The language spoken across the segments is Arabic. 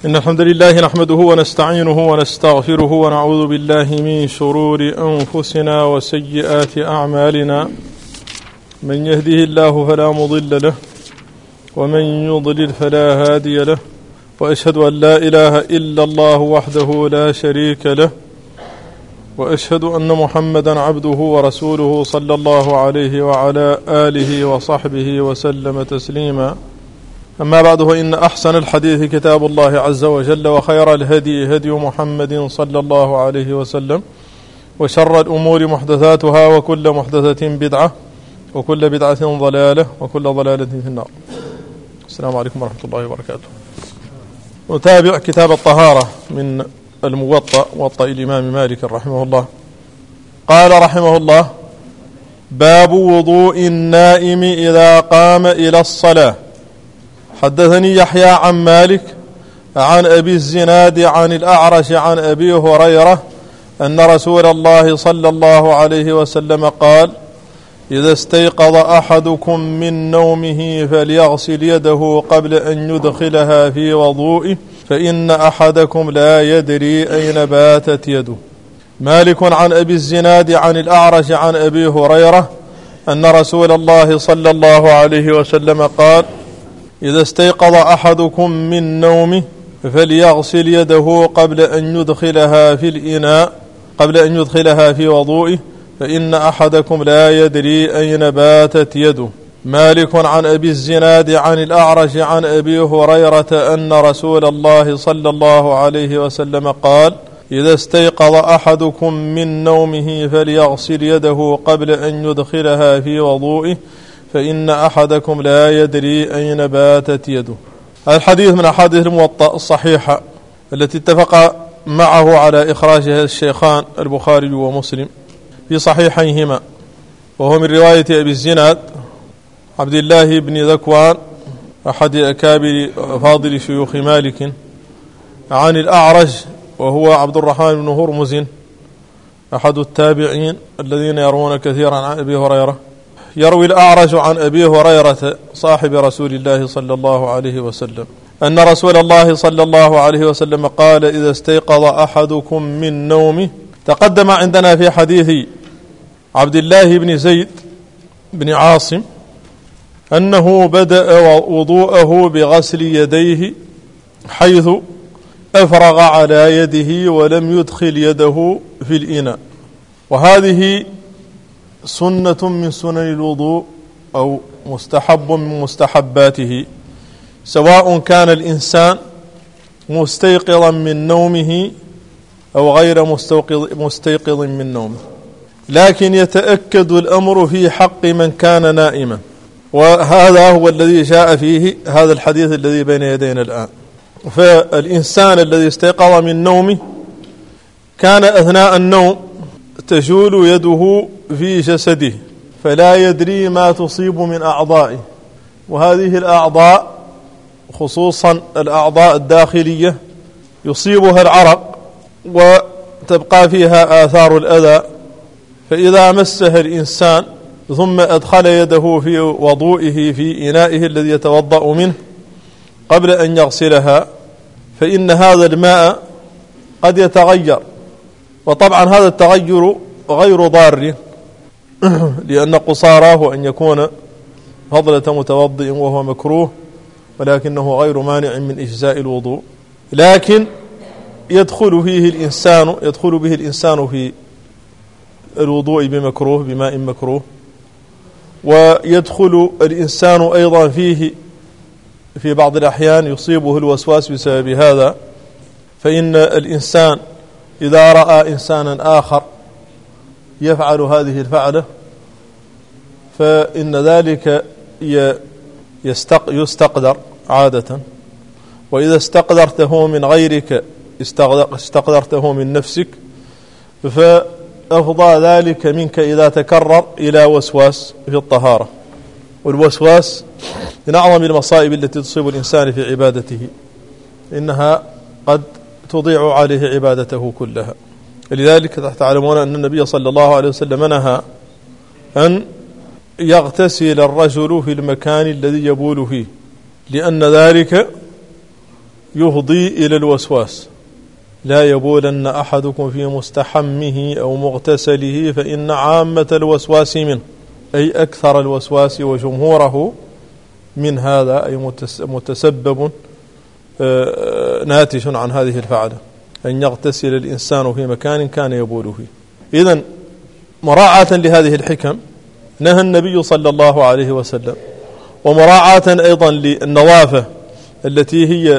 إن الحمد لله نحمده ونستعينه ونستغفره ونعوذ بالله من شرور أنفسنا وسيئات أعمالنا. من يهده الله فلا مضل له ومن يضلل فلا هادي له، وأشهد أن لا إله إلا الله وحده لا شريك له، وأشهد أن محمدا عبده ورسوله صلى الله عليه وعلى آله وصحبه وسلم تسليما. أما بعد، فإن أحسن الحديث كتاب الله عز وجل، وخير الهدي هدي محمد صلى الله عليه وسلم، وشر الأمور محدثاتها، وكل محدثة بدعة، وكل بدعة ضلالة، وكل ضلالة في النار. السلام عليكم ورحمة الله وبركاته. نتابع كتاب الطهارة من موطأ الإمام مالك رحمه الله. قال رحمه الله: باب وضوء النائم إذا قام إلى الصلاة. حدثني يحيى عن مالك عن أبي الزناد عن الأعرج عن أبي هريرة أن رسول الله صلى الله عليه وسلم قال: إذا استيقظ أحدكم من نومه فليغسل يده قبل أن يدخلها في وضوئه، فإن أحدكم لا يدري أين باتت يده. مالك عن أبي الزناد عن الأعرج عن أبي هريرة أن رسول الله صلى الله عليه وسلم قال: إذا استيقظ أحدكم من نومه فليغسل يده قبل أن يدخلها في الإناء قبل أن يدخلها في وضوئه، فإن أحدكم لا يدري أين باتت يده. مالك عن أبي الزناد عن الأعرج عن أبي هريرة أن رسول الله صلى الله عليه وسلم قال: إذا استيقظ أحدكم من نومه فليغسل يده قبل أن يدخلها في وضوئه، فإن أحدكم لا يدري أين باتت يده. الحديث من أحاديث الموطأ الصحيحة التي اتفق معه على إخراجها الشيخان البخاري ومسلم في صحيحيهما، وهو من رواية أبي الزناد عبد الله بن ذكوان أحد أكابر فاضل شيوخ مالك، عن الأعرج وهو عبد الرحمن بن هرمز أحد التابعين الذين يروون كثيرا عن أبي هريرة. يروي الأعرج عن أبي هريرة صاحب رسول الله صلى الله عليه وسلم أن رسول الله صلى الله عليه وسلم قال: إذا استيقظ أحدكم من نومه. تقدم عندنا في حديث عبد الله بن زيد بن عاصم أنه بدأ وضوءه بغسل يديه، حيث أفرغ على يده ولم يدخل يده في الإناء، وهذه سنة من سنن الوضوء أو مستحب من مستحباته، سواء كان الإنسان مستيقظا من نومه أو غير مستيقظ من نومه، لكن يتأكد الأمر في حق من كان نائما، وهذا هو الذي جاء فيه هذا الحديث الذي بين يدينا الآن. فالإنسان الذي استيقظ من نومه كان أثناء النوم تجول يده في جسده، فلا يدري ما تصيب من أعضائه، وهذه الأعضاء خصوصا الأعضاء الداخلية يصيبها العرق وتبقى فيها آثار الأذى، فإذا مسها الإنسان ثم أدخل يده في وضوئه في إنائه الذي يتوضأ منه قبل أن يغسلها، فإن هذا الماء قد يتغير، وطبعا هذا التغير غير ضار، لأن قصاراه أن يكون فضلة متوضئ وهو مكروه، ولكنه غير مانع من إجزاء الوضوء، لكن يدخل به الإنسان في الوضوء بمكروه بماء مكروه، ويدخل الإنسان أيضا فيه في بعض الأحيان يصيبه الوسواس بسبب هذا، فإن الإنسان إذا رأى إنسانا آخر يفعل هذه الفعلة فإن ذلك يستقدر عادة، وإذا استقدرته من غيرك استقدرته من نفسك، فأفضى ذلك منك إذا تكرر إلى وسواس في الطهارة، والوسواس من أعظم المصائب التي تصيب الإنسان في عبادته، إنها قد تضيع عليه عبادته كلها. لذلك تعلمون أن النبي صلى الله عليه وسلم نهى أن يغتسل الرجل في المكان الذي يبول فيه، لأن ذلك يفضي إلى الوسواس. لا يبولن أحدكم في مستحمه أو مغتسله فإن عامة الوسواس منه، أي أكثر الوسواس وجمهوره من هذا، أي متسبب ناتج عن هذه الفعلة، أن يغتسل الإنسان في مكان كان يبول فيه. إذن مراعاة لهذه الحكم نهى النبي صلى الله عليه وسلم، ومراعاة أيضا للنظافة التي هي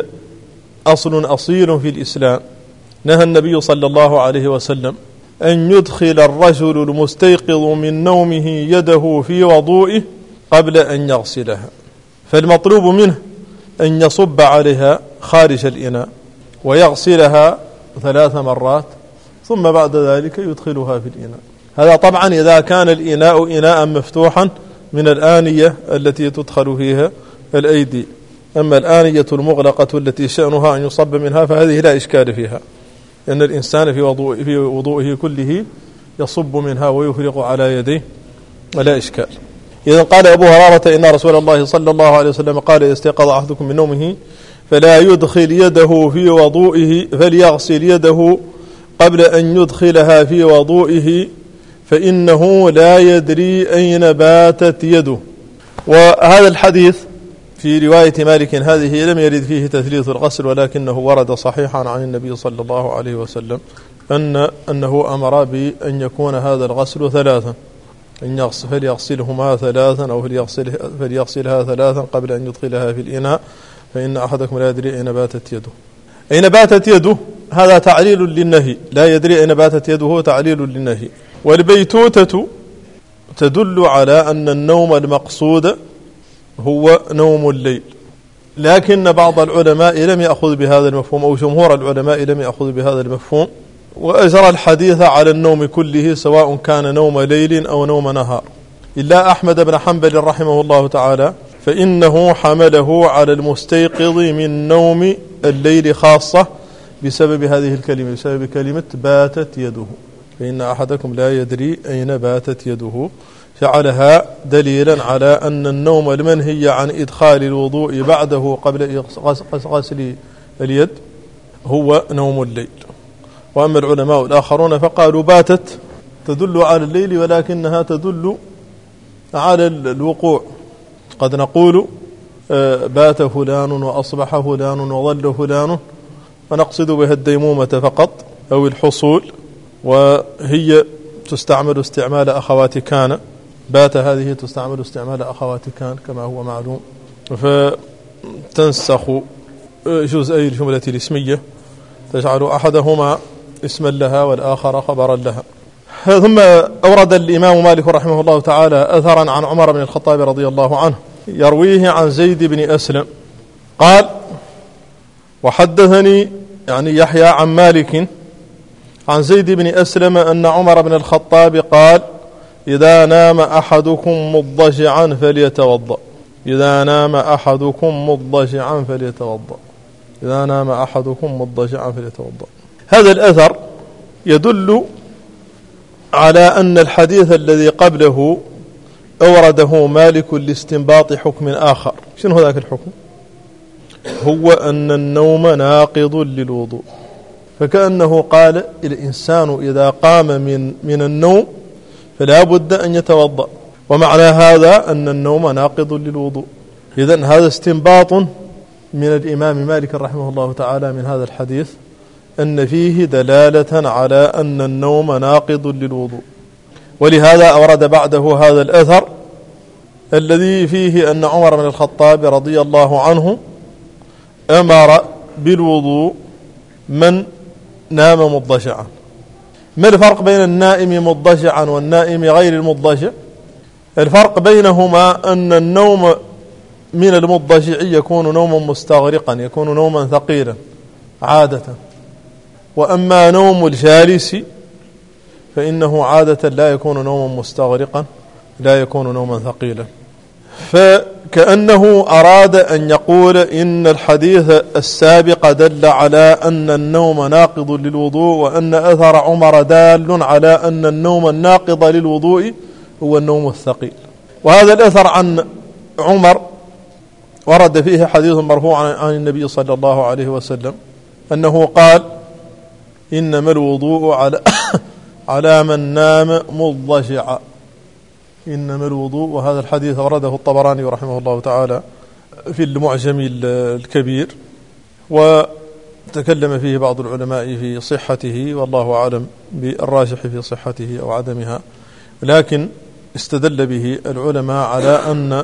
أصيل في الإسلام، نهى النبي صلى الله عليه وسلم أن يدخل الرجل المستيقظ من نومه يده في وضوئه قبل أن يغسلها، فالمطلوب منه أن يصب عليها خارج الإناء ويغسلها 3 مرات، ثم بعد ذلك يدخلها في الإناء. هذا طبعا إذا كان الإناء إناء مفتوحا من الآنية التي تدخل فيها الأيدي. أما الآنية المغلقة التي شأنها أن يصب منها فهذه لا إشكال فيها، لأن الإنسان في وضوئه كله يصب منها ويفرغ على يديه ولا إشكال. إذا قال أبو هريرة إن رسول الله صلى الله عليه وسلم قال استيقظ أحدكم من نومه فلا يدخل يده في وضوئه فليغسل يده قبل أن يدخلها في وضوئه فإنه لا يدري أين باتت يده. وهذا الحديث في رواية مالك هذه لم يرد فيه تثليث الغسل، ولكنه ورد صحيحا عن النبي صلى الله عليه وسلم أنه أمر بأن يكون هذا الغسل 3، فليغسلهما 3 أو فليغسلها 3 قبل أن يدخلها في الإناء، فإن أحدكم لا يدري أين باتت يده. أين باتت يده هذا تعليل للنهي، لا يدري أين باتت يده تعليل للنهي. والبيتوتة تدل على أن النوم المقصود هو نوم الليل، لكن بعض العلماء لم يأخذ بهذا المفهوم، أو جمهور العلماء لم يأخذ بهذا المفهوم، وأجرى الحديث على النوم كله سواء كان نوم ليل أو نوم نهار، إلا أحمد بن حنبل رحمه الله تعالى فإنه حمله على المستيقظ من نوم الليل خاصة بسبب هذه الكلمة، بسبب كلمة باتت يده، فإن أحدكم لا يدري أين باتت يده، جعلها دليلا على أن النوم المنهي عن إدخال الوضوء بعده قبل غسل اليد هو نوم الليل. وأما العلماء الآخرون فقالوا باتت تدل على الليل ولكنها تدل على الوقوع، قد نقول بات فلان وأصبح فلان وظل فلان، ونقصد بها الديمومة فقط أو الحصول، وهي تستعمل استعمال أخوات كان، بات هذه تستعمل استعمال أخوات كان كما هو معلوم، فتنسخ جزئي الجملة الاسمية، تجعل أحدهما اسما لها والآخر خبرا لها. ثم أورد الإمام مالك رحمه الله تعالى أثرا عن عمر بن الخطاب رضي الله عنه يرويه عن زيد بن أسلم قال وحدثني يعني يحيى عن مالك عن زيد بن أسلم أن عمر بن الخطاب قال إذا نام أحدكم مضجعا فليتوضأ، إذا نام أحدكم مضجعا فليتوضأ، إذا نام أحدكم مضجعا فليتوضأ. هذا الأثر يدل على أن الحديث الذي قبله أورده مالك لاستنباط حكم آخر. شنو ذاك الحكم؟ هو أن النوم ناقض للوضوء، فكأنه قال الإنسان إذا قام من النوم فلا بد أن يتوضأ، ومعنى هذا أن النوم ناقض للوضوء. إذن هذا استنباط من الإمام مالك رحمه الله تعالى من هذا الحديث أن فيه دلالة على أن النوم ناقض للوضوء، ولهذا أورد بعده هذا الأثر الذي فيه أن عمر بن الخطاب رضي الله عنه أمر بالوضوء من نام مضجعا. ما الفرق بين النائم مضجعا والنائم غير المضجع؟ الفرق بينهما أن النوم من المضجع يكون نوما مستغرقا، يكون نوما ثقيلا عادة، وأما نوم الجالس فإنه عادة لا يكون نوما مستغرقا، لا يكون نوما ثقيلا. فكأنه أراد أن يقول إن الحديث السابق دل على أن النوم ناقض للوضوء، وأن أثر عمر دال على أن النوم الناقض للوضوء هو النوم الثقيل. وهذا الأثر عن عمر ورد فيه حديث مرفوع عن النبي صلى الله عليه وسلم أنه قال: إنما الوضوء على من نام مضجعا. إنما الوضوء. وهذا الحديث ورده الطبراني رحمه الله تعالى في المعجم الكبير، وتكلم فيه بعض العلماء في صحته، والله أعلم بالراجح في صحته أو عدمها، لكن استدل به العلماء على أن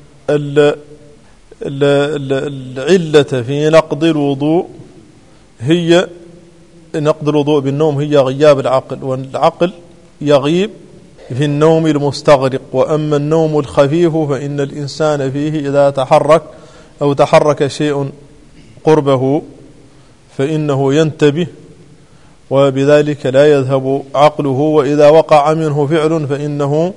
العلة في نقض الوضوء هي نقض الوضوء بالنوم هي غياب العقل، والعقل يغيب في النوم المستغرق. وأما النوم الخفيف فإن الإنسان فيه إذا تحرك أو تحرك شيء قربه فإنه ينتبه، وبذلك لا يذهب عقله، وإذا وقع منه فعل فإنه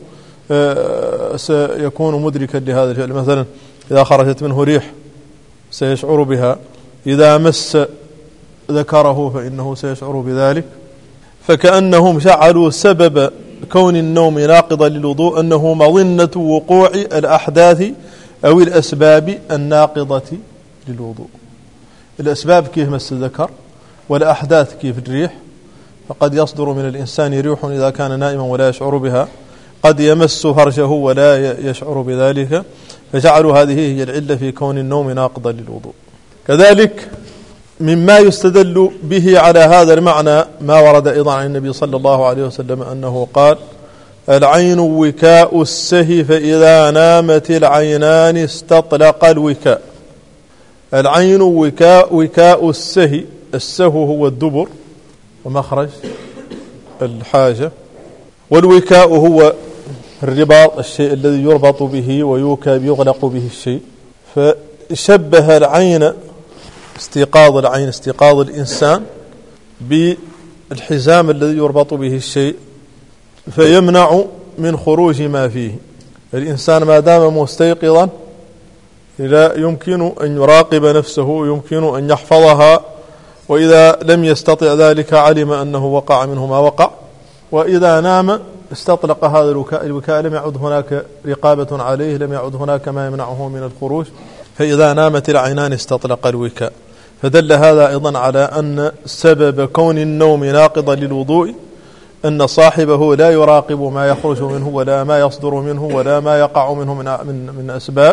سيكون مدركا لهذا الفعل. مثلا إذا خرجت منه ريح سيشعر بها، إذا مس ذكره فإنه سيشعر بذلك. فكأنهم جعلوا سبب كون النوم ناقضا للوضوء أنه مظنة وقوع الأحداث أو الأسباب الناقضة للوضوء. الأسباب كيف مس الذكر، والأحداث كيف الريح، فقد يصدر من الإنسان ريح إذا كان نائما ولا يشعر بها، قد يمس فرجه ولا يشعر بذلك، فجعلوا هذه هي العلة في كون النوم ناقضا للوضوء. كذلك مما يستدل به على هذا المعنى ما ورد أيضا عن النبي صلى الله عليه وسلم أنه قال: العين وكاء السهي فإذا نامت العينان استطلق الوكاء. العين وكاء السهي، السهو هو الدبر ومخرج الحاجة، والوكاء هو الرباط، الشيء الذي يربط به ويوكى يغلق به الشيء. فشبه العين، استيقاظ العين، استيقاظ الإنسان، بالحزام الذي يربط به الشيء فيمنع من خروج ما فيه. الإنسان ما دام مستيقظا لا يمكن أن يراقب نفسه، يمكن أن يحفظها، وإذا لم يستطع ذلك علم أنه وقع منه ما وقع. وإذا نام استطلق هذا الوكاء، لم يعد هناك رقابة عليه، لم يعد هناك ما يمنعه من الخروج. فإذا نامت العينان استطلق الوكاء. فدل هذا أيضا على أن سبب كون النوم ناقضا للوضوء أن صاحبه لا يراقب ما يخرج منه ولا ما يصدر منه ولا ما يقع منه من أسباب،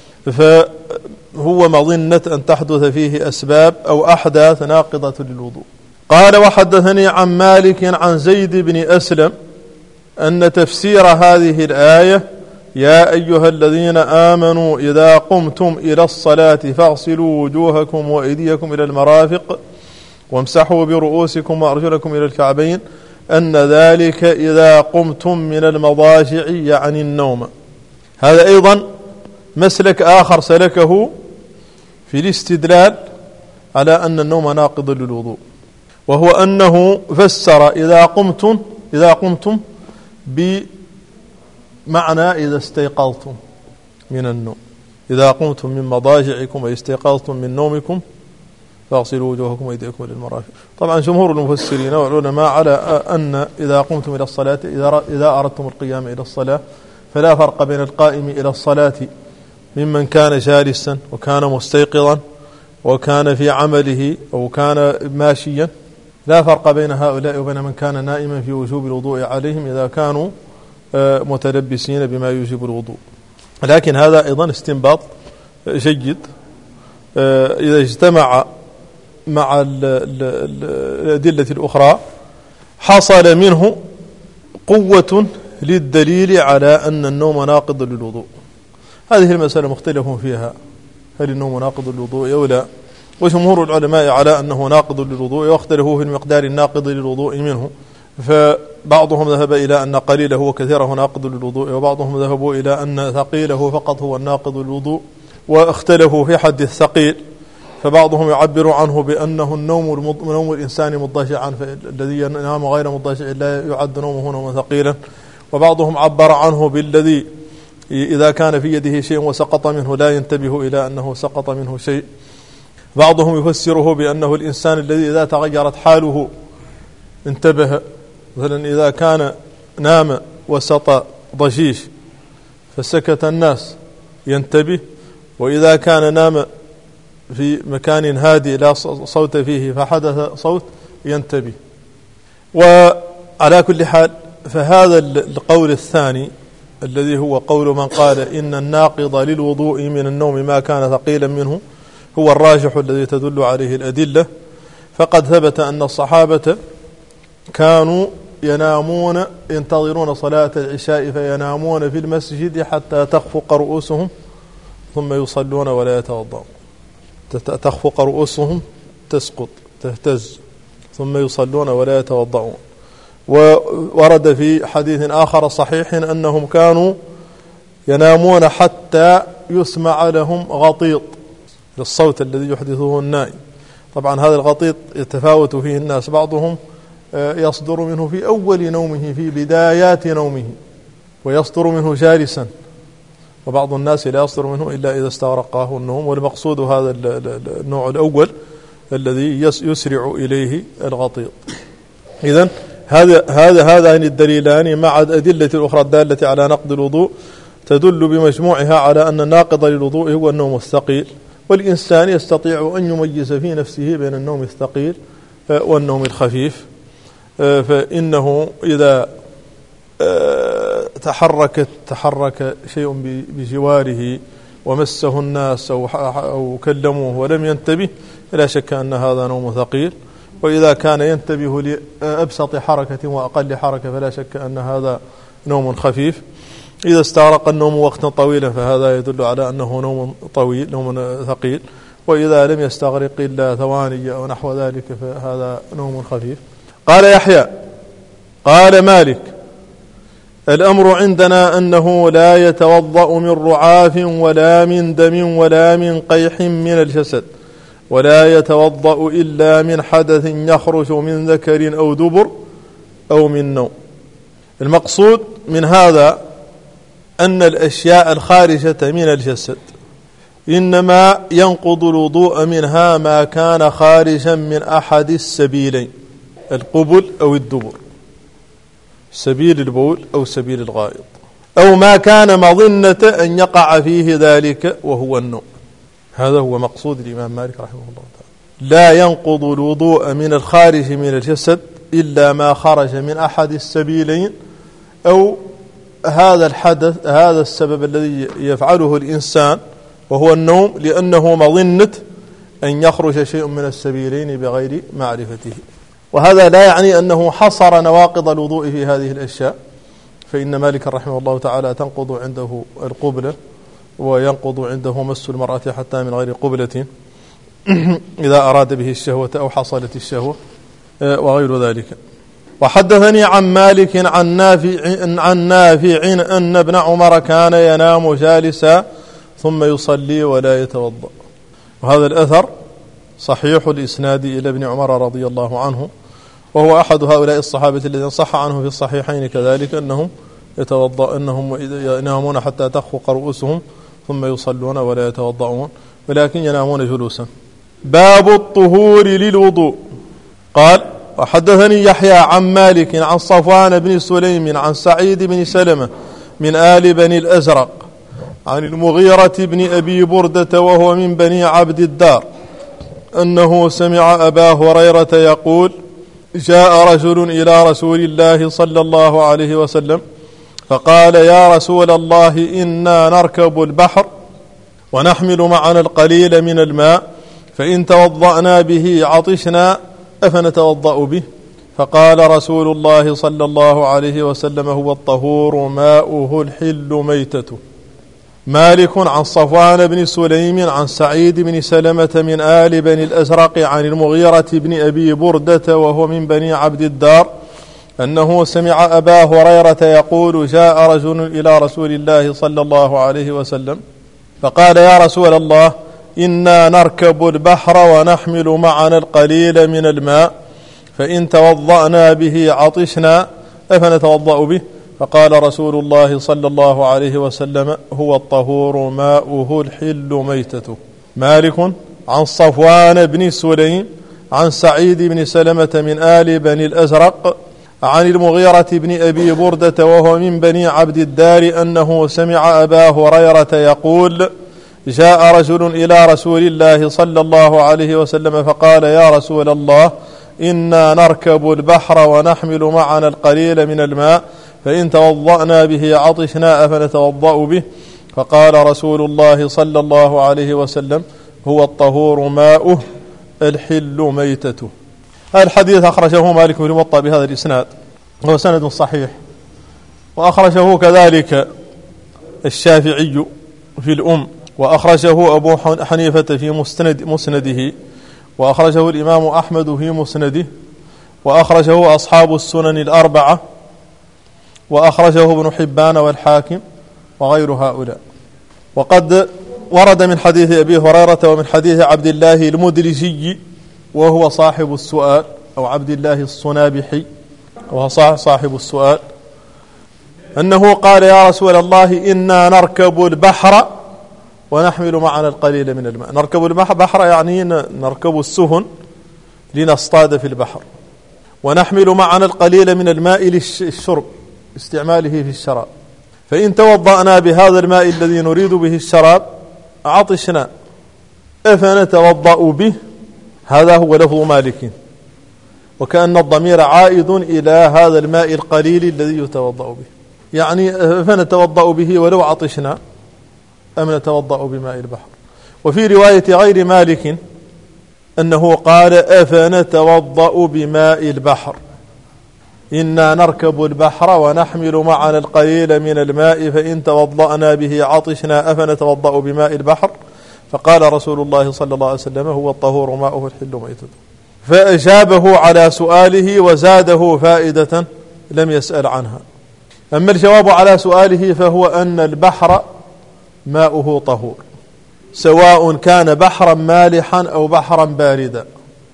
فهو مظنة أن تحدث فيه أسباب أو أحداث ناقضة للوضوء. قال: وحدثني عن مالك عن زيد بن أسلم أن تفسير هذه الآية: يا أيها الذين آمنوا إذا قمتم إلى الصلاة فاغسلوا وجوهكم وأيديكم إلى المرافق وامسحوا برؤوسكم وأرجلكم إلى الكعبين، أن ذلك إذا قمتم من المضاجع يعني النوم. هذا أيضا مسلك آخر سلكه في الاستدلال على أن النوم ناقض للوضوء، وهو أنه فسر إذا قمتم بمعنى إذا استيقظتم من النوم. إذا قمتم من مضاجعكم واستيقظتم من نومكم فاغسلوا وجوهكم وأيديكم إلى المرافق. طبعا جمهور المفسرين والعلماء على أن إذا قمتم إلى الصلاة، إذا أردتم القيام إلى الصلاة، فلا فرق بين القائم إلى الصلاة ممن كان جالسا وكان مستيقظا وكان في عمله أو كان ماشيا، لا فرق بين هؤلاء وبين من كان نائما في وجوب الوضوء عليهم إذا كانوا متلبسين بما يوجب الوضوء. لكن هذا أيضا استنباط جيد إذا اجتمع مع الأدلة الأخرى حصل منه قوة للدليل على أن النوم ناقض للوضوء. هذه المسألة مختلف فيها، هل النوم ناقض للوضوء أو لا؟ وجمهور العلماء على أنه ناقض للوضوء، واختلفوا في المقدار الناقض للوضوء منه، فبعضهم ذهب إلى أن قليله وكثيره ناقض للوضوء، وبعضهم ذهبوا إلى أن ثقيله فقط هو الناقض للوضوء، واختلفوا في حد الثقيل، فبعضهم يعبر عنه بأنه نوم الإنسان مضجعا، فالذي ينام غير مضجع لا يعد نومه نوما ثقيلا، وبعضهم عبر عنه بالذي إذا كان في يده شيء وسقط منه لا ينتبه إلى أنه سقط منه شيء. بعضهم يفسره بأنه الإنسان الذي إذا تغيرت حاله انتبه، مثلا إذا كان نام وسط ضجيج فسكت الناس ينتبه، وإذا كان نام في مكان هادئ لا صوت فيه فحدث صوت ينتبه. وعلى كل حال فهذا القول الثاني الذي هو قول من قال إن الناقض للوضوء من النوم ما كان ثقيلا منه هو الراجح الذي تدل عليه الأدلة. فقد ثبت أن الصحابة كانوا ينامون ينتظرون صلاة العشاء فينامون في المسجد حتى تخفق رؤوسهم ثم يصلون ولا يتوضؤون. تخفق رؤوسهم تسقط تهتز ثم يصلون ولا يتوضؤون. وورد في حديث آخر صحيح أنهم كانوا ينامون حتى يسمع لهم غطيط للصوت الذي يحدثه النائم. طبعا هذا الغطيط يتفاوت فيه الناس، بعضهم يصدر منه في أول نومه في بدايات نومه ويصدر منه جالسا، وبعض الناس لا يصدر منه إلا إذا استغرقه النوم. والمقصود هذا النوع الأول الذي يسرع إليه الغطيط. إذن هذان الدليلان مع الأدلة الأخرى الدالة على نقض الوضوء تدل بمجموعها على أن الناقض للوضوء هو النوم الثقيل، والإنسان يستطيع أن يميز في نفسه بين النوم الثقيل والنوم الخفيف. فإنه إذا تحرك شيء بجواره ومسه الناس أو كلموه ولم ينتبه لا شك أن هذا نوم ثقيل، وإذا كان ينتبه لأبسط حركة وأقل حركة فلا شك أن هذا نوم خفيف. إذا استغرق النوم وقتا طويلا فهذا يدل على أنه نوم طويل نوم ثقيل، وإذا لم يستغرق إلا ثواني أو نحو ذلك فهذا نوم خفيف. قال يحيى قال مالك الأمر عندنا أنه لا يتوضأ من رعاف ولا من دم ولا من قيح من الجسد، ولا يتوضأ إلا من حدث يخرج من ذكر أو دبر أو من نوم. المقصود من هذا أن الأشياء الخارجة من الجسد إنما ينقض الوضوء منها ما كان خارجا من أحد السبيلين، القبل أو الدبر، سبيل البول أو سبيل الغائط، أو ما كان مظنة أن يقع فيه ذلك وهو النوم. هذا هو مقصود الإمام مالك رحمه الله تعالى. لا ينقض الوضوء من الخارج من الجسد إلا ما خرج من أحد السبيلين، أو هذا الحدث هذا السبب الذي يفعله الإنسان وهو النوم لأنه مظنة أن يخرج شيء من السبيلين بغير معرفته. وهذا لا يعني أنه حصر نواقض الوضوء في هذه الأشياء، فإن مالك رحمه الله تعالى تنقض عنده القبلة وينقض عنده مس المرأة حتى من غير قبلة إذا أراد به الشهوة أو حصلت الشهوة وغير ذلك. وحدثني عن مالك عن نافع أن ابن عمر كان ينام جالسا ثم يصلي ولا يتوضأ. وهذا الأثر صحيح الإسناد إلى ابن عمر رضي الله عنه، وهو أحد هؤلاء الصحابة الذين صح عنه في الصحيحين كذلك أنهم ينامون حتى تخفق رؤوسهم ثم يصلون ولا يتوضؤون، ولكن ينامون جلوسا. باب الطهور للوضوء. قال وحدثني يحيى عن مالك عن صفوان بن سليم عن سعيد بن سلمة من آل بني الأزرق عن المغيرة بن أبي بردة وهو من بني عبد الدار أنه سمع أبا هريرة يقول جاء رجل إلى رسول الله صلى الله عليه وسلم فقال يا رسول الله إنا نركب البحر ونحمل معنا القليل من الماء فإن توضأنا به عطشنا أفنتوضأ به؟ فقال رسول الله صلى الله عليه وسلم هو الطهور ماؤه الحل ميتته. مالك عن صفوان بن سليم عن سعيد بن سلمة من آل بني الأزرق عن المغيرة بن أبي بردة وهو من بني عبد الدار أنه سمع أبا هريرة يقول جاء رجل إلى رسول الله صلى الله عليه وسلم فقال يا رسول الله إنا نركب البحر ونحمل معنا القليل من الماء فإن توضأنا به عطشنا أفنتوضأ به؟ فقال رسول الله صلى الله عليه وسلم هو الطهور ماؤه الحل ميتته. مالك عن صفوان بن سليم عن سعيد بن سلمة من آل بني الأزرق عن المغيرة بن أبي بردة وهو من بني عبد الدار أنه سمع أبا هريرة يقول جاء رجل إلى رسول الله صلى الله عليه وسلم فقال: يا رسول الله، إنا نركب البحر ونحمل معنا القليل من الماء، فإن توضأنا به عطشنا أفنتوضأ به؟ فقال رسول الله صلى الله عليه وسلم: هو الطهور ماؤه الحل ميتته. هذا الحديث أخرجه مالك في الموطأ بهذا الإسناد، هو سند صحيح، وأخرجه كذلك الشافعي في الأم، وأخرجه أبو حنيفة في مسنده، وأخرجه الإمام أحمد في مسنده، وأخرجه أصحاب السنن الأربعة، وأخرجه ابن حبان والحاكم وغير هؤلاء. وقد ورد من حديث أبي هريرة ومن حديث عبد الله المدلجي وهو صاحب السؤال، أو عبد الله الصنابحي وهو صاحب السؤال، أنه قال: يا رسول الله، إنا نركب البحر ونحمل معنا القليل من الماء. نركب البحر يعني نركب السفن لنصطاد في البحر، ونحمل معنا القليل من الماء للشرب، استعماله في الشراب، فإن توضأنا بهذا الماء الذي نريد به الشراب عطشنا أفنتوضأ به؟ هذا هو لفظ مالك، وكأن الضمير عائد إلى هذا الماء القليل الذي يتوضأ به، يعني فنتوضأ به ولو عطشنا أم نتوضأ بماء البحر. وفي رواية غير مالك أنه قال: أفنتوضأ بماء البحر، إنا نركب البحر ونحمل معنا القليل من الماء، فإن توضأنا به عطشنا أفنتوضأ بماء البحر؟ فقال رسول الله صلى الله عليه وسلم: هو الطهور ماؤه الحل ميتته. فأجابه على سؤاله وزاده فائدة لم يسأل عنها. أما الجواب على سؤاله فهو أن البحر ماؤه طهور، سواء كان بحرا مالحا أو بحرا باردا.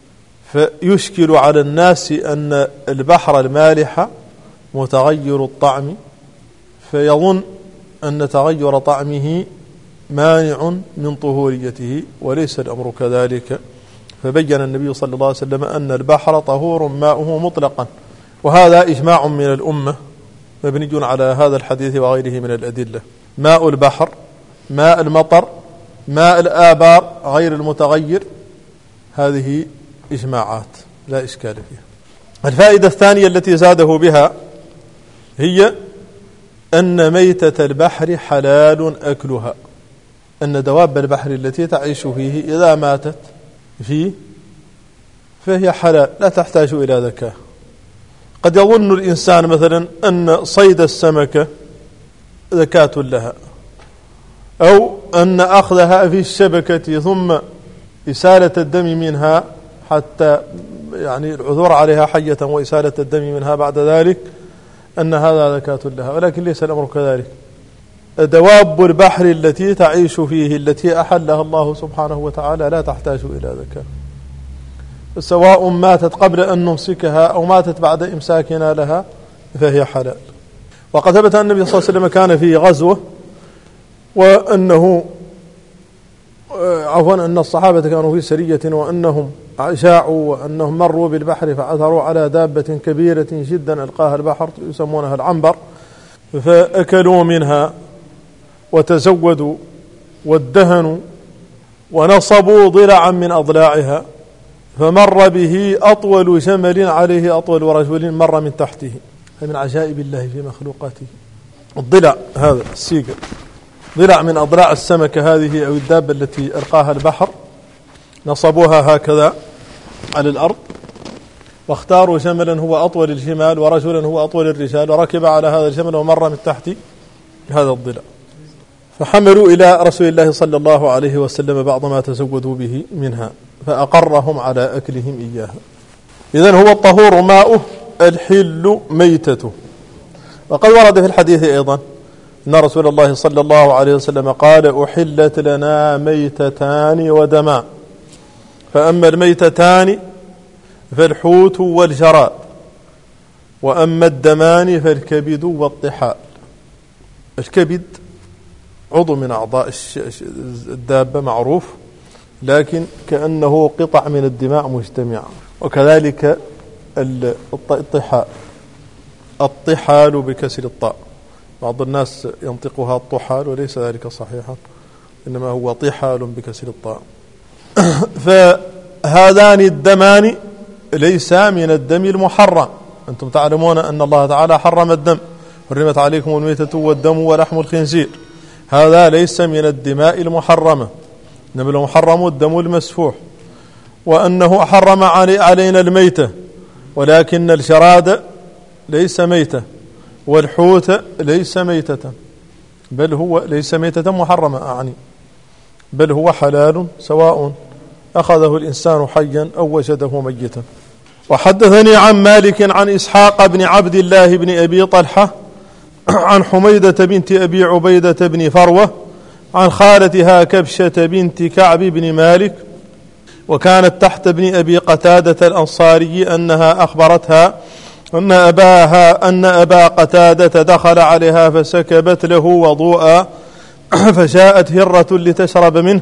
فيشكل على الناس أن البحر المالح متغير الطعم، فيظن أن تغير طعمه مانع من طهوريته، وليس الأمر كذلك. فبين النبي صلى الله عليه وسلم أن البحر طهور ماؤه مطلقا، وهذا إجماع من الأمة مبني على هذا الحديث وغيره من الأدلة. ماء البحر، ماء المطر، ماء الآبار غير المتغير، هذه إجماعات لا إشكال فيها. الفائدة الثانية التي زاده بها هي أن ميتة البحر حلال أكلها، أن دواب البحر التي تعيش فيه إذا ماتت فيه فهي حلال لا تحتاج إلى ذكاء. قد يظن الإنسان مثلا أن صيد السمكة ذكاة لها، أو أن أخذها في الشبكة ثم إسالة الدم منها حتى يعني العثور عليها حية وإسالة الدم منها بعد ذلك أن هذا ذكاة لها، ولكن ليس الأمر كذلك. دواب البحر التي تعيش فيه التي أحلها الله سبحانه وتعالى لا تحتاج إلى ذكاء، سواء ماتت قبل أن نمسكها أو ماتت بعد إمساكنا لها فهي حلال. وقد ثبت أن النبي صلى الله عليه وسلم كان في غزوة، وأنه أن الصحابة كانوا في سرية، وأنهم جاعوا وأنهم مروا بالبحر فعثروا على دابة كبيرة جدا ألقاها البحر يسمونها العنبر، فأكلوا منها وتزودوا وادهنوا ونصبوا ضلعا من أضلاعها، فمر به أطول جمل عليه أطول رجل مر من تحته. من عجائب الله في مخلوقاته. الضلع هذا السيقل، ضلع من أضلاع السمكة هذه أو الدابة التي ألقاها البحر، نصبوها هكذا على الأرض، واختاروا جملا هو أطول الجمال ورجلا هو أطول الرجال، وركب على هذا الجمل ومر من تحت هذا الضلع، فحملوا إلى رسول الله صلى الله عليه وسلم بعض ما تزودوا به منها، فأقرهم على أكلهم إياها. إذن هو الطهور ماؤه الحل ميتته. وقد ورد في الحديث أيضا أن رسول الله صلى الله عليه وسلم قال: أحلت لنا ميتتان ودمان، فأما الميتتان فالحوت والجراد، وأما الدمان فالكبد والطحال. الكبد عضو من أعضاء الدابة معروف، لكن كأنه قطع من الدماء مجتمعة. وكذلك الطحال بكسر الطاء، بعض الناس ينطقها الطحال وليس ذلك صحيحا، إنما هو طحال بكسر الطاء. فهذان الدمان ليس من الدم المحرم. أنتم تعلمون أن الله تعالى حرم الدم، حرمت عليكم الميتة والدم ولحم الخنزير. هذا ليس من الدماء المحرمة، إنما المحرم الدم المسفوح، وأنه حرم علينا الميتة، ولكن الجراد ليس ميتة والحوت ليس ميتة، بل هو ليس ميتة محرمة أعني، بل هو حلال سواء أخذه الإنسان حيا أو وجده ميتا. وحدثني عن مالك عن إسحاق بن عبد الله بن أبي طلحة عن حميدة بنت أبي عبيدة بن فروة عن خالتها كبشة بنت كعب بن مالك، وكانت تحت ابن أبي قتادة الأنصاري، أنها أخبرتها أن أبا قتادة دخل عليها فسكبت له وضوءا، فجاءت هرة لتشرب منه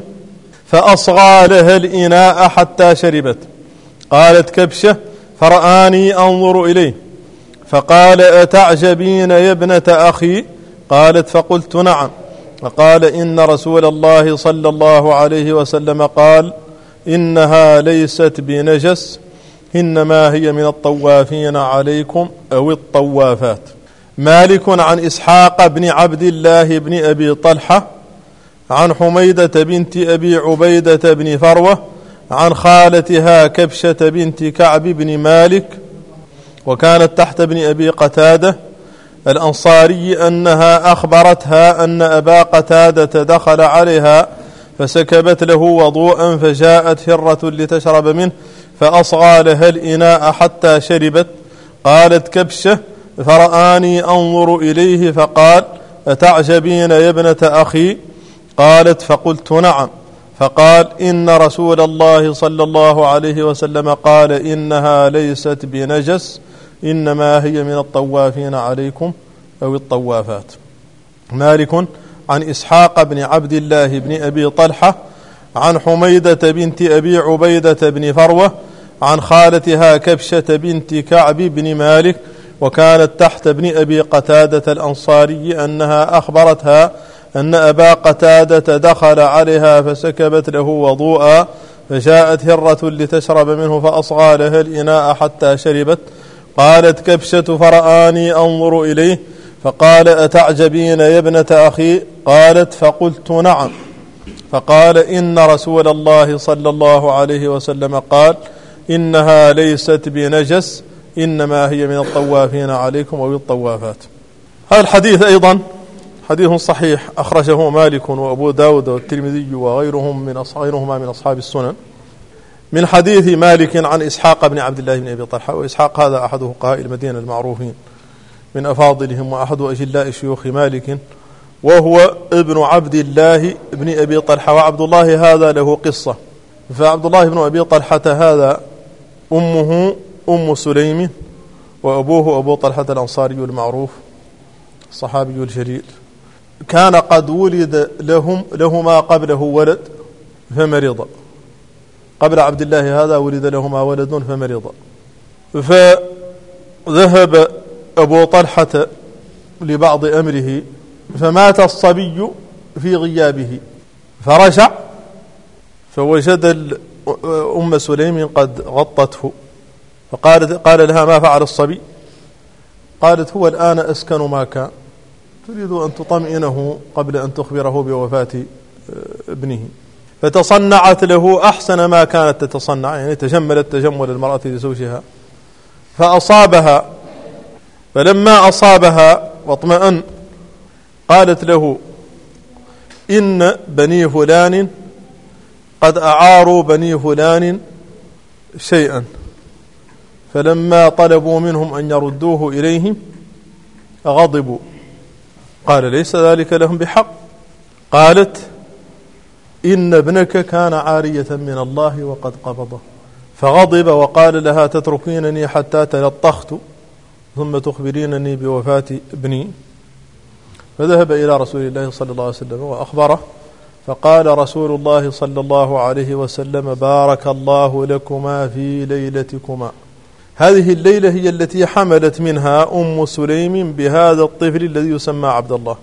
فأصغى لها الإناء حتى شربت. قالت كبشة: فرآني أنظر إليه فقال: أتعجبين يا ابنة أخي؟ قالت: فقلت: نعم. فقال: إن رسول الله صلى الله عليه وسلم قال: إنها ليست بنجس، إنما هي من الطوافين عليكم أو الطوافات. مالك عن إسحاق بن عبد الله بن أبي طلحة عن حميدة بنت أبي عبيدة بن فروة عن خالتها كبشة بنت كعب بن مالك، وكانت تحت ابن أبي قتادة الأنصاري، أنها أخبرتها أن أبا قتادة دخل عليها فسكبت له وضوءا، فجاءت هرة لتشرب منه فأصغى لها الإناء حتى شربت. قالت كبشة: فرآني أنظر إليه فقال: أتعجبين يا ابنة أخي؟ قالت: فقلت: نعم. فقال: إن رسول الله صلى الله عليه وسلم قال: إنها ليست بنجس، إنما هي من الطوافين عليكم أو الطوافات. مالك عن إسحاق بن عبد الله بن أبي طلحة عن حميدة بنت أبي عبيدة بن فروة عن خالتها كبشة بنت كعب بن مالك، وكانت تحت ابن أبي قتادة الأنصاري، أنها أخبرتها أن أبا قتادة دخل عليها فسكبت له وضوءا، فجاءت هرة لتشرب منه فأصغى لها الإناء حتى شربت. قالت كبشة: فرآني أنظر إليه فقال: أتعجبين يا ابنة أخي؟ قالت: فقلت: نعم. فقال: إن رسول الله صلى الله عليه وسلم قال: إنها ليست بنجس، إنما هي من الطوافين عليكم أو الطوافات. هذا الحديث أيضا حديث صحيح، أخرجه مالك وأبو داود والترمذي وغيرهما من أصحاب السنن، من حديث مالك عن إسحاق بن عبد الله بن أبي طلحة. وإسحاق هذا أحد فقهاء المدينة المعروفين من أفاضلهم وأحد أجلاء شيوخ مالك، وهو ابن عبد الله بن أبي طلحة. وعبد الله هذا له قصة. فعبد الله بن أبي طلحة هذا أمه أم سليم، وأبوه أبو طلحة الأنصاري المعروف الصحابي الجليل. كان قد ولد لهما قبله ولد فمرض، قبل عبد الله هذا ولد لهما ولد فمرض، فذهب أبو طلحة لبعض أمره فمات الصبي في غيابه، فرجع فوجد أم سليم قد غطته، قال لها: ما فعل الصبي؟ قالت: هو الآن أسكن ما كان. تريد أن تطمئنه قبل أن تخبره بوفاة ابنه، فتصنعت له أحسن ما كانت تتصنع، يعني تجملت تجمل المرأة لزوجها، فأصابها. فلما أصابها واطمأن قالت له: إن بني فلان قد أعاروا بني فلان شيئا، فلما طلبوا منهم أن يردوه إليهم غضبوا. قال: ليس ذلك لهم بحق. قالت: إن ابنك كان عارية من الله وقد قبضه. فغضب وقال لها: تتركينني حتى تلطخت ثم تخبرينني بوفاة ابني؟ فذهب إلى رسول الله صلى الله عليه وسلم وأخبره، فقال رسول الله صلى الله عليه وسلم: بارك الله لكما في ليلتكما. هذه الليلة هي التي حملت منها أم سليم بهذا الطفل الذي يسمى عبد الله.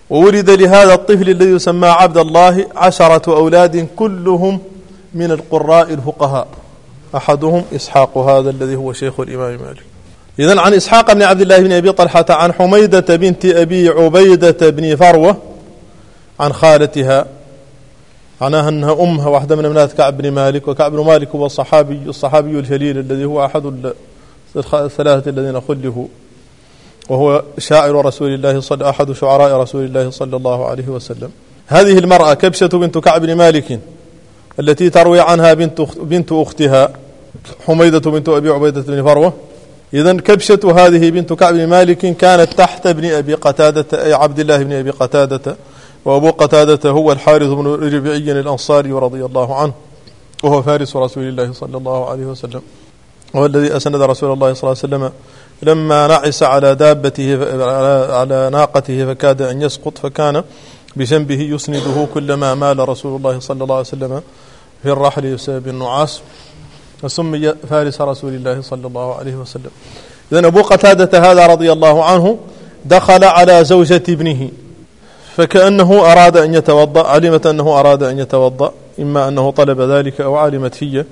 وولد لهذا الطفل الذي يسمى عبد الله 10 أولاد كلهم من القراء الفقهاء، أحدهم إسحاق هذا الذي هو شيخ الإمام مالك. إذن عن إسحاق بن عبد الله بن أبي طلحة عن حميدة بنت أبي عبيدة بن فروة عن خالتها، معناها أنها أمها واحدة من ابنات كعب بن مالك، وكعب بن مالك هو الصحابي الجليل الذي هو أحد الثلاثة الذين خلفوا، وهو شاعر رسول الله أحد شعراء رسول الله صلى الله عليه وسلم. هذه المرأة كبشة بنت كعب بن مالك التي تروي عنها بنت أختها حميدة بنت أبي عبيدة بن فروة. إذن كبشة هذه بنت كعب بن مالك كانت تحت ابن أبي قتادة، أي عبد الله بن أبي قتادة، وأبو قتادة هو الحارث بن ربيعي الأنصاري رضي الله عنه، وهو فارس رسول الله صلى الله عليه وسلم، وهو الذي أسند رسول الله صلى الله عليه وسلم لما نعس على دابته على ناقته فكاد أن يسقط، فكان بجنبه يسنده كلما مال رسول الله صلى الله عليه وسلم في الرحل بسبب النعاس، فسمي فارس رسول الله صلى الله عليه وسلم. إذن أبو قتادة هذا رضي الله عنه دخل على زوجة ابنه فكأنه أراد أن يتوضأ، علمت أنه أراد أن يتوضأ، إما أنه طلب ذلك أو علمت هي،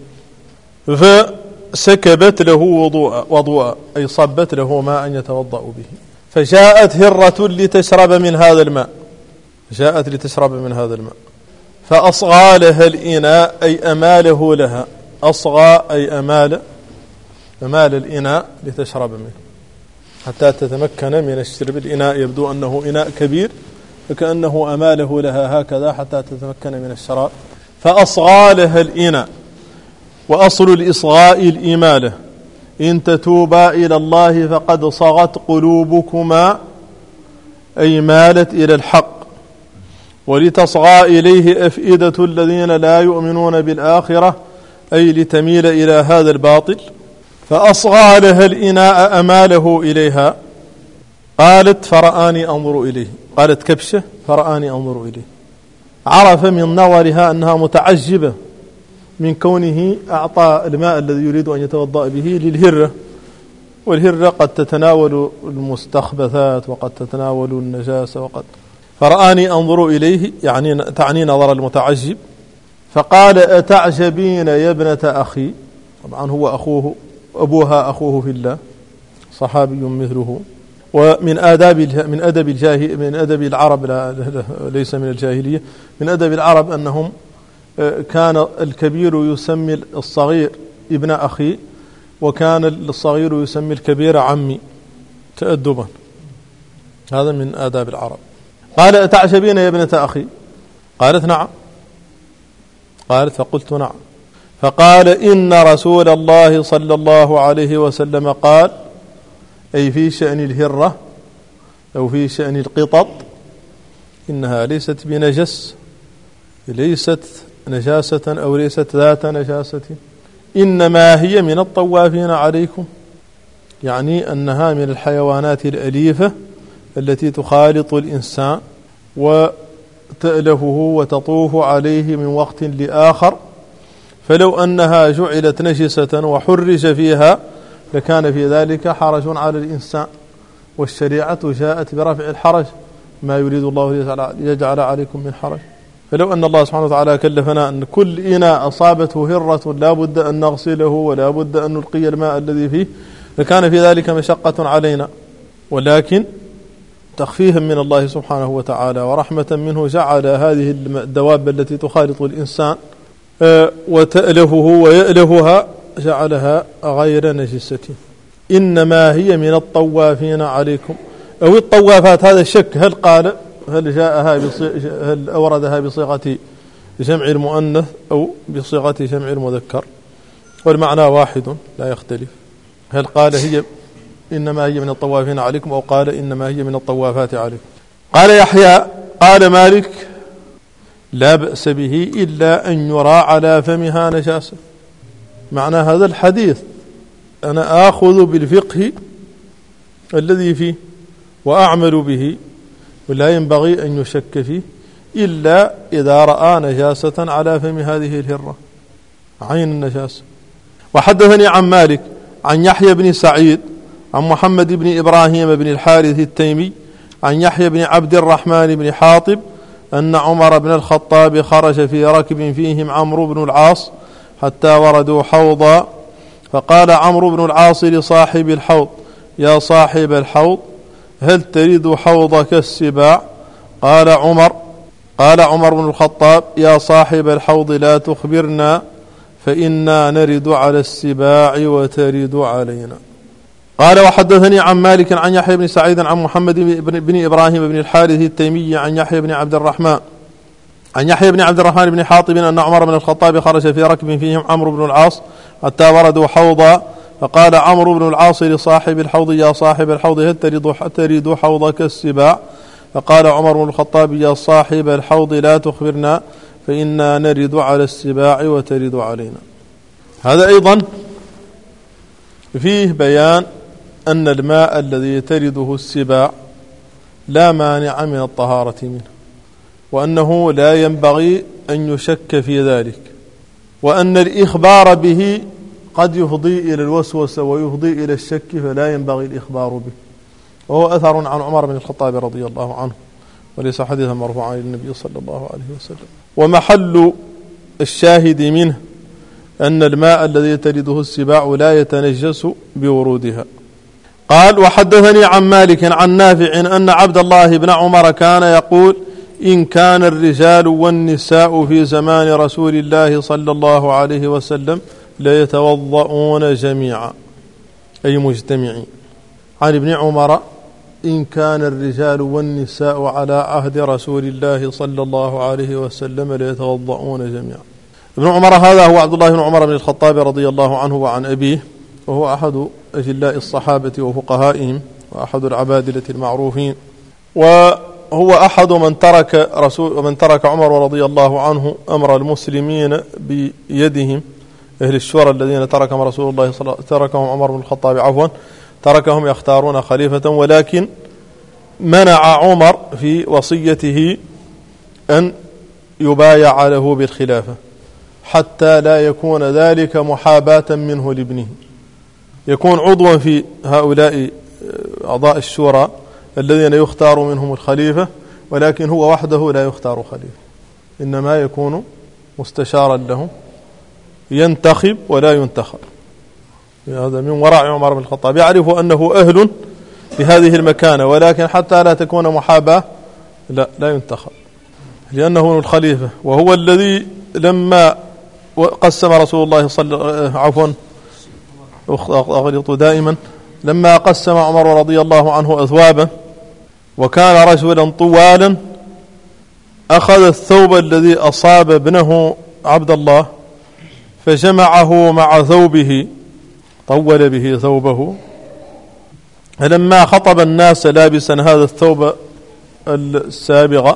فسكبت له وضوءا أي صبت له ماء يتوضأ به، فجاءت هرة لتشرب من هذا الماء، جاءت لتشرب من هذا الماء، فأصغى لها الإناء أي أماله لها، أصغى أي أمال الإناء لتشرب منه حتى تتمكن من الشرب. الإناء يبدو أنه إناء كبير، فكأنه أماله لها هكذا حتى تتمكن من الشراب، فأصغى لها الإناء. وأصل الإصغاء الإمالة، إن تتوبا إلى الله فقد صغت قلوبكما، أي مالت إلى الحق، ولتصغى إليه أفئدة الذين لا يؤمنون بالآخرة، أي لتميل إلى هذا الباطل. فأصغى لها الإناء أماله إليها. قالت فرآني أنظر إليه، قالت كبشة فرآني أنظر إليه، عرف من نظرها أنها متعجبة من كونه أعطى الماء الذي يريد أن يتوضأ به للهرة، والهرة قد تتناول المستخبثات وقد تتناول النجاسة فرآني أنظر إليه يعني تعني نظر المتعجب. فقال أتعجبين يا ابنة أخي، طبعا هو أخوه، أبوها أخوه في الله، صحابي مثله. ومن من أدب العرب، ليس من الجاهلية، من أدب العرب أنهم كان الكبير يسمي الصغير ابن أخي، وكان الصغير يسمي الكبير عمي تأدبا، هذا من آداب العرب. قال أتعجبين يا ابنة أخي؟ قالت نعم. قالت فقلت نعم. فقال إن رسول الله صلى الله عليه وسلم قال، أي في شأن الهرة أو في شأن القطط، إنها ليست بنجس، ليست نجاسة أو ليست ذات نجاسة، إنما هي من الطوافين عليكم، يعني أنها من الحيوانات الأليفة التي تخالط الإنسان وتألفه وتطوف عليه من وقت لآخر، فلو أنها جعلت نجسة وحرج فيها لكان في ذلك حرج على الإنسان، والشريعة جاءت برفع الحرج، ما يريد الله ليجعل عليكم من حرج. فلو أن الله سبحانه وتعالى كلفنا أن كل إناء أصابته هرة لا بد أن نغسله ولا بد أن نلقي الماء الذي فيه لكان في ذلك مشقة علينا، ولكن تخفيها من الله سبحانه وتعالى ورحمة منه جعل هذه الدواب التي تخالط الإنسان وتألفه ويألفها جعلها غير نجسة، إنما هي من الطوافين عليكم، أو الطوافات. هذا الشك، هل أوردها بصيغة جمع المؤنث أو بصيغة جمع المذكر، والمعنى واحد لا يختلف. هل قال هي إنما هي من الطوافين عليكم، أو قال إنما هي من الطوافات عليكم؟ قال يحيى قال مالك لا بأس به إلا أن يرى على فمها نجاسة. معنى هذا الحديث أنا آخذ بالفقه الذي فيه وأعمل به، ولا ينبغي أن يشك فيه إلا إذا رأى نجاسة على فم هذه الهرة، عين النجاسة. وحدثني عن مالك عن يحيى بن سعيد عن محمد بن إبراهيم بن الحارث التيمي عن يحيى بن عبد الرحمن بن حاطب أن عمر بن الخطاب خرج في ركب فيهم عمرو بن العاص حتى وردوا حوضا، فقال عمرو بن العاص لصاحب الحوض: يا صاحب الحوض، هل تريد حوضك السباع؟ قال عمر بن الخطاب: يا صاحب الحوض، لا تخبرنا، فإنا نرد على السباع وترد علينا. قال: وحدثني عن مالك عن يحيى بن سعيد عن محمد بن إبراهيم بن الحارث التيمي عن يحيى بن عبد الرحمن بن حاطب أن عمر بن الخطاب خرج في ركب فيهم عمرو بن العاص حتى وردوا حوضا، فقال عمرو بن العاص لصاحب الحوض: يا صاحب الحوض، هل تريد حوضك السباع؟ فقال عمر بن الخطاب: يا صاحب الحوض، لا تخبرنا، فإنا نرد على السباع وترد علينا. هذا أيضا فيه بيان أن الماء الذي ترده السباع لا مانع من الطهارة منه، وأنه لا ينبغي أن يشك في ذلك، وأن الإخبار به قد يفضي إلى الوسوسة ويفضي إلى الشك، فلا ينبغي الإخبار به. وهو أثر عن عمر بن الخطاب رضي الله عنه، وليس حديثا مرفوعا إلى النبي صلى الله عليه وسلم. ومحل الشاهد منه أن الماء الذي ترده السباع لا يتنجس بورودها. قال: وحدثني عن مالك عن نافع أن عبد الله بن عمر كان يقول: إن كان الرجال والنساء في زمان رسول الله صلى الله عليه وسلم ليتوضؤون جميعا، أي مجتمعين. عن ابن عمر: إن كان الرجال والنساء على عهد رسول الله صلى الله عليه وسلم ليتوضؤون جميعا. ابن عمر هذا هو عبد الله بن عمر بن الخطاب رضي الله عنه وعن أبيه، وهو أحد أجلاء الصحابة وفقهائهم، وأحد العبادلة المعروفين، وهو أحد من ترك عمر رضي الله عنه أمر المسلمين بيدهم، أهل الشورى الذين تركهم عمر بن الخطاب تركهم يختارون خليفة، ولكن منع عمر في وصيته أن يبايع له بالخلافة حتى لا يكون ذلك محاباة منه لابنه، يكون عضوا في هؤلاء أعضاء الشورى الذين يختار منهم الخليفة، ولكن هو وحده لا يختار خليفة، إنما يكون مستشارا لهم، ينتخب ولا ينتخب. هذا من وراء عمر بن الخطاب، يعرف أنه أهل لهذه المكانة، ولكن حتى لا تكون محاباة لا ينتخب، لأنه الخليفة. وهو الذي لما قسم رسول الله لما قسم عمر رضي الله عنه أثوابا، وكان رجلا طوالا، أخذ الثوب الذي أصاب ابنه عبد الله فجمعه مع ثوبه، طول به ثوبه، فلما خطب الناس لابسا هذا الثوب السابغ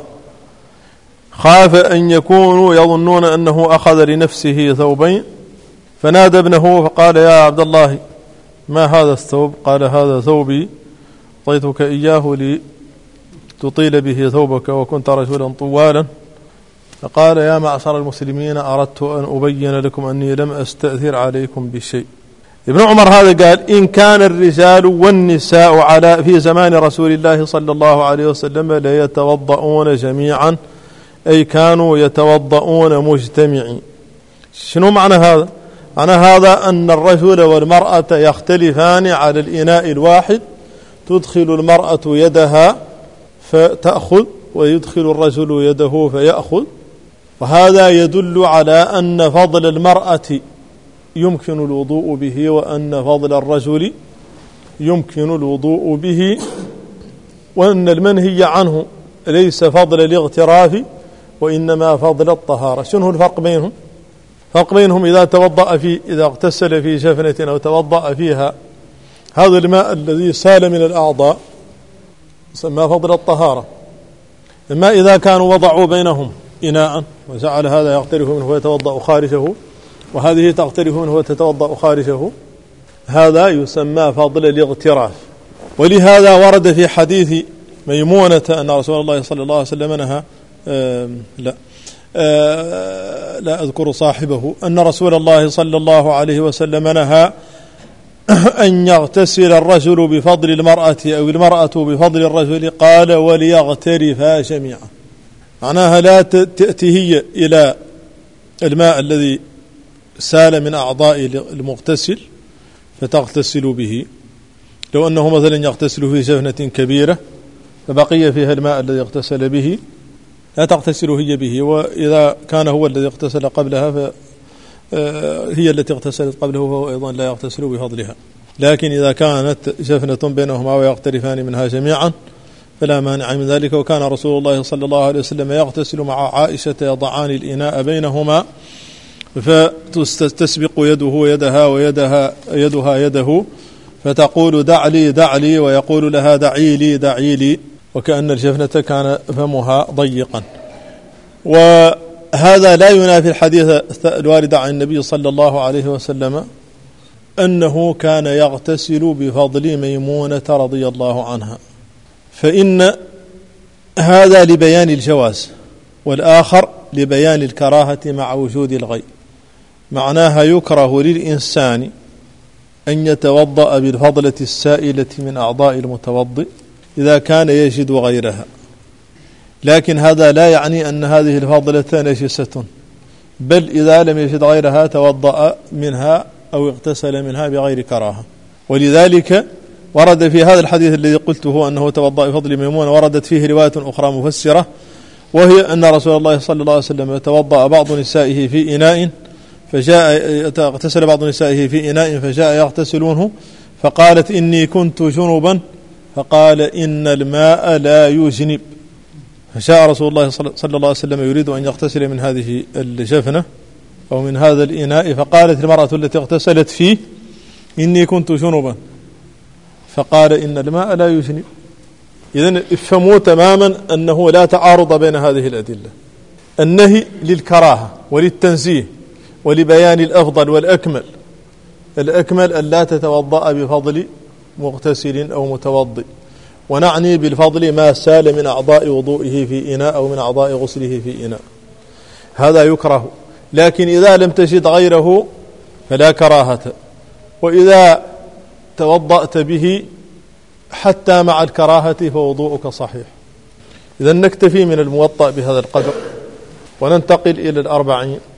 خاف أن يكونوا يظنون أنه أخذ لنفسه ثوبين، فنادى ابنه فقال: يا عبد الله، ما هذا الثوب؟ قال: هذا ثوبي، أعطيتك إياه لتطيل به ثوبك، وكنت رجلا طوالا. فقال: يا معشر المسلمين، أردت أن أبين لكم أني لم أستأثر عليكم بشيء. ابن عمر هذا قال: إن كان الرجال والنساء في زمان رسول الله صلى الله عليه وسلم ليتوضؤون جميعا، أي كانوا يتوضؤون مجتمعين. شنو معنى هذا؟ معنى هذا أن الرجل والمرأة يختلفان على الإناء الواحد، تدخل المرأة يدها فتأخذ، ويدخل الرجل يده فيأخذ، وهذا يدل على أن فضل المرأة يمكن الوضوء به، وأن فضل الرجل يمكن الوضوء به، وأن المنهي عنه ليس فضل الاغتراف، وإنما فضل الطهارة. شنو الفرق بينهم؟ فرق بينهم إذا اغتسل في جفنة أو توضأ فيها، هذا الماء الذي سال من الأعضاء يسمى فضل الطهارة. أما إذا كانوا وضعوا بينهم إناء وجعل هذا يغترف منه ويتوضأ خارجه، وهذه تغترف منه وتتوضأ خارجه، هذا يسمى فضل الاغتراف. ولهذا ورد في حديث ميمونة أن رسول الله صلى الله عليه وسلم نهى لا أذكر صاحبه، أن رسول الله صلى الله عليه وسلم نهى أن يغتسل الرجل بفضل المرأة أو المرأة بفضل الرجل، قال وليغترفا جميعا. معناها لا تأتي هي إلى الماء الذي سال من أعضاء المغتسل فتغتسل به. لو أنه مثلا يغتسل في جفنة كبيرة فبقي فيها الماء الذي اغتسل به لا تغتسل هي به، وإذا كان هو الذي اغتسل قبلها هي التي اغتسلت قبله فهو أيضا لا يغتسل بفضلها. لكن إذا كانت جفنة بينهما ويغترفان منها جميعا فلا مانع من ذلك. وكان رسول الله صلى الله عليه وسلم يغتسل مع عائشة يضعان الإناء بينهما فتستسبق يده يدها ويدها يده فتقول دع لي دع لي، ويقول لها دعي لي دعي لي، وكأن الجفنة كان فمها ضيقا. وهذا لا ينافي الحديث الوارد عن النبي صلى الله عليه وسلم أنه كان يغتسل بفضل ميمونة رضي الله عنها، فإن هذا لبيان الجواز والآخر لبيان الكراهة مع وجود الغير. معناها يكره للإنسان أن يتوضأ بالفضلة السائلة من أعضاء المتوضئ إذا كان يجد غيرها، لكن هذا لا يعني أن هذه الفضلة نجسة، بل إذا لم يجد غيرها توضأ منها أو اغتسل منها بغير كراهة. ولذلك ورد في هذا الحديث الذي قلته أنه توضأ بفضل ميمونة وردت فيه رواية أخرى مفسرة، وهي أن رسول الله صلى الله عليه وسلم توضأ بعض نسائه في إناء اغتسل بعض نسائه في إناء فجاء يغتسلونه فقالت إني كنت جنبا، فقال إن الماء لا يجنب. فجاء رسول الله صلى الله عليه وسلم يريد أن يغتسل من هذه الجفنة أو من هذا الإناء، فقالت المرأة التي اغتسلت فيه إني كنت جنبا، فقال إن الماء لا يجنب. إذن افهموا تماما أنه لا تعارض بين هذه الأدلة. النهي للكراهة وللتنزيه ولبيان الأفضل والأكمل. الأكمل أن لا تتوضأ بفضل مغتسل أو متوضئ، ونعني بالفضل ما سال من أعضاء وضوئه في إناء أو من أعضاء غسله في إناء، هذا يكره. لكن إذا لم تجد غيره فلا كراهة، وإذا توضأت به حتى مع الكراهة فوضوءك صحيح. إذا نكتفي من الموطأ بهذا القدر وننتقل إلى الأربعين.